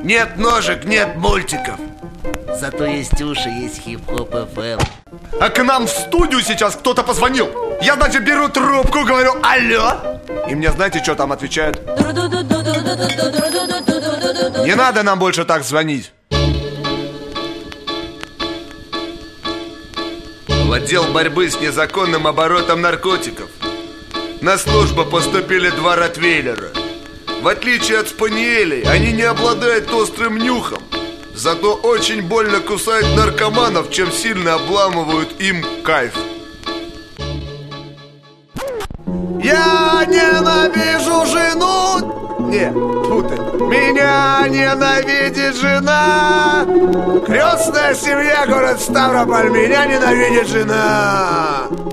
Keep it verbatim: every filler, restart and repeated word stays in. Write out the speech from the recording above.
Нет ножек, нет мультиков. Зато есть уши, есть хип-хоп эф эм. А к нам в студию сейчас кто-то позвонил. Я, значит, беру трубку, говорю алло. И мне знаете, что там отвечают? Не надо нам больше так звонить. В отдел борьбы с незаконным оборотом наркотиков на службу поступили два ротвейлера. В отличие от спаниелей, они не обладают острым нюхом, зато очень больно кусают наркоманов, чем сильно обламывают им кайф. Я ненавижу жену. Не, тьфу ты. Меня ненавидит жена. Крестная семья, город Ставрополь. Меня ненавидит жена.